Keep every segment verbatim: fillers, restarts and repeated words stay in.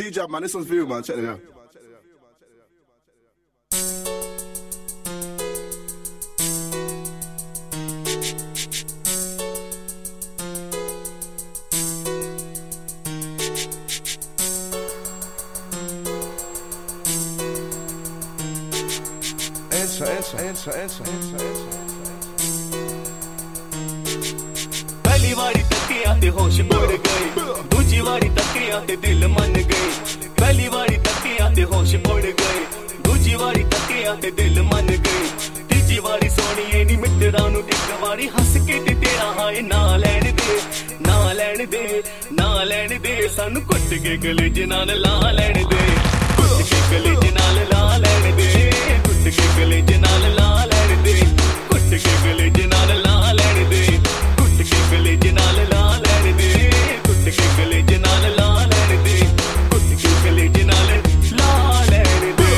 D J man, this one's for you, man. Check it out. Answer, answer, answer, answer, answer, answer. पहली बारी तकिया ते होश उड़ गए, दूजी बारी तकिया ते दिल मन गए। पहली बारी तकिया ते होश उड़ गए, दूजी बारी तकिया ते दिल मन गए। तीजी बारी सोनिए नी मित्तरां नू इक बारी हंस के ते तेरा हाय ना लैण दे, ना लैण दे, ना लैण दे। सानू कुट के गलेज नाल ला लैण दे, कुट के गलेज नाल ला लैण दे, कुट के गलेज नाल ला लैण दे, कुट के गलेज नाल ला लैण दे, कुट के गलेज नाल ला लैण दे, कुट के गलेज नाल ला लैण दे, कुट के गलेज नाल ला लैण दे।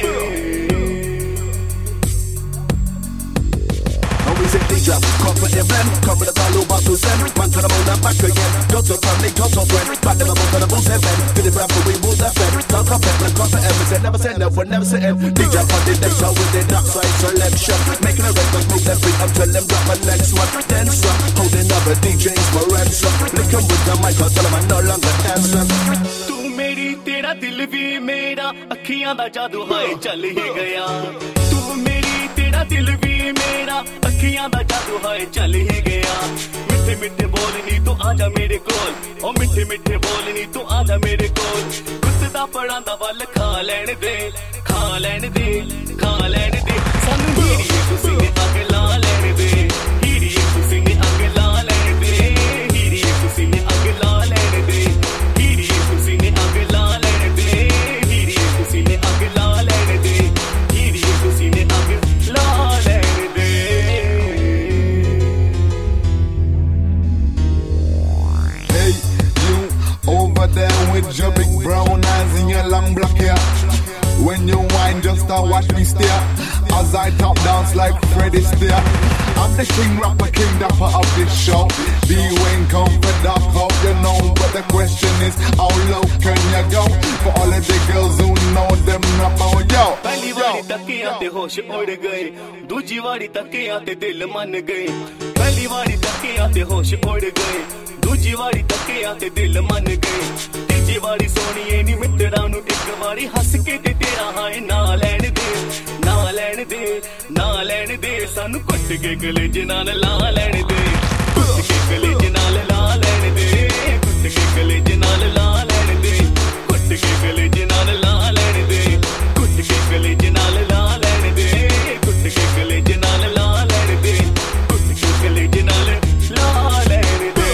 Always in D J, corporate and blend, cover the value back to send, man to the moon and back again. Go to family, go to friend, back them up on the booze heaven. Get it rap, we move that fed. Talk up, and cross the ever said, never said, never, never said end. D J on the next show with the dark side selection. Making a record, move that beat until them drop my next one. Then some, holding other D Js for ransom. Lick 'em with the mic, I'll tell 'em I'm no longer handsome. तू मेरी तेरा दिल भी मेरा, अखियां दा जादू हाय चल ही गया। तू मेरी तेरा दिल भी मेरा, अखियां दा जादू हाय चल ही गया। मिठे मिठे बोलनी तू आजा मेरे कोल, ओ मिठे मिठे बोलनी तू आजा मेरे कोल। कुत्ते दा पड़ां दा वल खा लैण दे, खा लैण दे, खा लैण दे। सानू हीरिए तुसी ने अग ला लैण दे, हीरिए तुसी ने अग ला लैण दे, हीरिए तुसी ने अग ला लैण दे, हीरिए तुसी ने अग ला लैण दे, हीरिए तुसी ने अग ला लैण दे, हीरिए तुसी ने अग ला लैण दे। Hey, you over there with your big brown eyes and your long black hair. When you whine, just a watch me stare as I top dance like Freddy Steer. I'm the king rapper, king dapper of this show. D Wayne come for dark out, you know. But the question is, how low can you go? For all of the girls who know them about yo. पहली बारी तकिया ते होश उड़ गए, दूजी बारी तकिया ते दिल मन गए। पहली बारी तकिया ते होश उड़ गए, दूजी बारी तकिया ते दिल मन गए। तीजी बारी सोनिए नी मित्तरां नू इक बारी हंस के ते तेरा हाय ना लैण दे, ना लैण दे, ना लैण दे। सानू कुट के गलेज नाल ला लैण दे, कुट के गलेज नाल ला लैण दे, कुट के गलेज नाल ला लैण दे, कुट के गलेज नाल ला लैण दे, कुट के गलेज नाल ला लैण दे, कुट के गलेज नाल ला लैण दे, कुट के गलेज नाल ला लैण दे।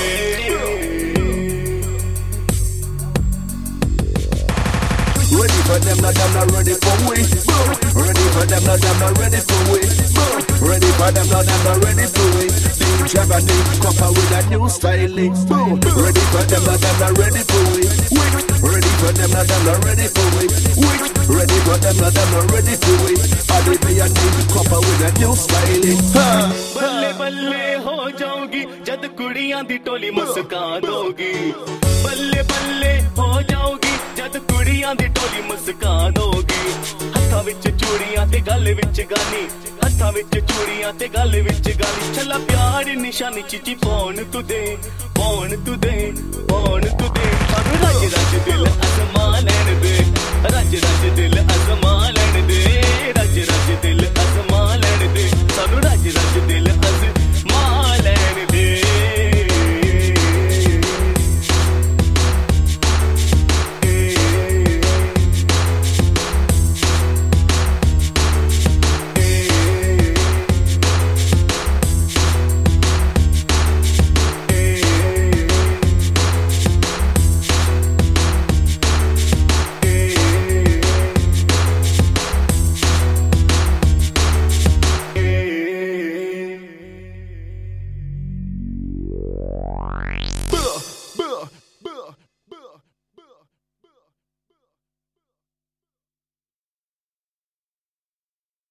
Ready for them, not them, not ready for we. Ready for them, not them, not ready for we. Ready for them, not them, not ready for we. D J Vanny, copper with a new styling. Ready for them, not them, not ready for we. Ready for them, not them, not ready for we. Ready for them, not them, not ready for we. Adi be a new copper with a new styling. बल्ले बल्ले हो जाऊंगी जद कुड़ियां दी टोली मुस्कान दोगी, बल्ले बल्ले हो जाऊंगी जद कुड़ियां दी टोली मुस्कान दोगी। हत्थां विच चूड़ियां ते गल विच गानी, हत्थां विच चूड़ियां ते गल विच गानी। चला प्यार निशानी चिची पौन तू दे, पौन तू दे, पौन तू दे। रज रज दिल